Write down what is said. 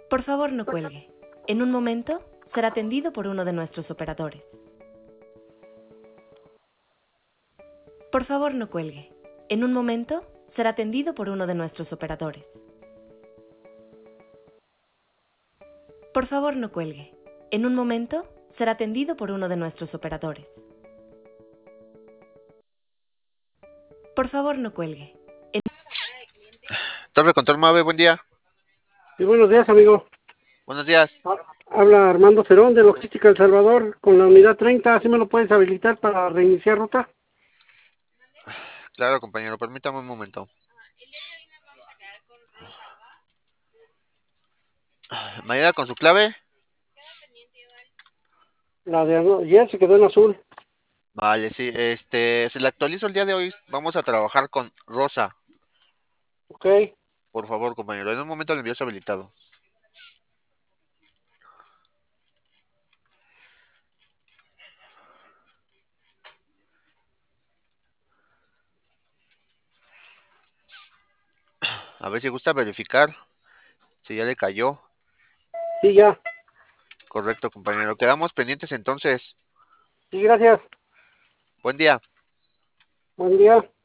Por favor, no cuelgue. En un momento será atendido por uno de nuestros operadores. Por favor, no cuelgue. En un momento será atendido por uno de nuestros operadores. Por favor, no cuelgue. En un momento será atendido por uno de nuestros operadores. Por favor, no cuelgue. Torre Control Mave, buen día. Sí, buenos días, amigo. Buenos días. Habla Armando Cerón de Logística El Salvador con la unidad 30. ¿Sí me lo puedes habilitar para reiniciar ruta? Claro, compañero, permítame un momento. Mañana con su clave. La de ayer se quedó en azul. Vale, sí, se la actualizo el día de hoy. Vamos a trabajar con Rosa. Ok. Por favor, compañero, en un momento le envío su habilitado. A ver si gusta verificar si ya le cayó. Sí, ya. Correcto, compañero. Quedamos pendientes entonces. Sí, gracias. Buen día. Buen día.